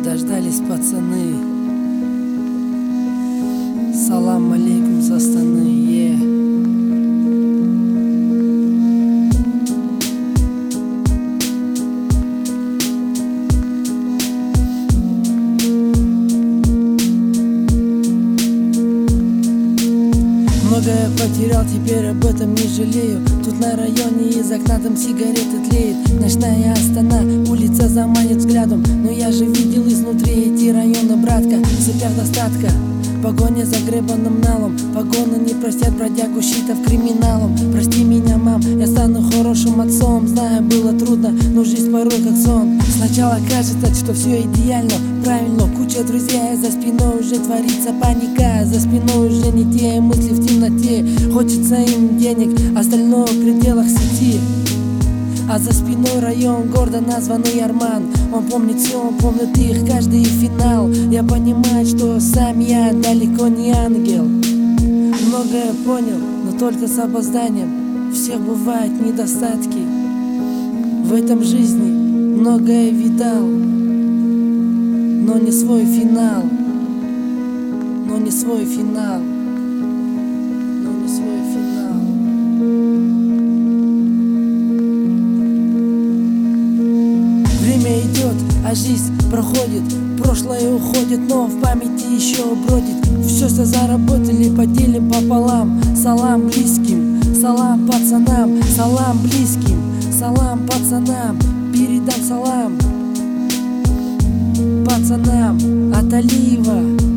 Дождались пацаны. Салам алейкум со Астаны. Многое потерял, теперь об этом не жалею. Тут на районе из окна там сигареты тлеет. Ночная Астана, улица заманит взглядом. Но я же видел изнутри эти районы, братка. В цепях достатка, погоня за гребаным налом. Погоны не простят бродягу, щитов криминалом. Прости меня, мам, я стану хорошим отцом. Знаю, было трудно, но жизнь порой как сон. Сначала кажется, что все идеально, правильно. Куча друзей, за спиной уже творится паника. За спиной уже не те мысли в темноте. Хочется им денег, остальное в пределах сети. А за спиной район города, названный Арман. Он помнит все, он помнит их, каждый финал. Я понимаю, что сам я далеко не ангел. Многое понял, но только с опозданием. У всех бывают недостатки. В этом жизни многое видал, но не свой финал. Но не свой финал. Но не свой финал. Время идет, а жизнь проходит. Прошлое уходит, но в памяти еще бродит. Все, что заработали, поделим пополам. Салам близким, салам пацанам. Салам близким, салам пацанам. Передам салам пацанам от Алиева.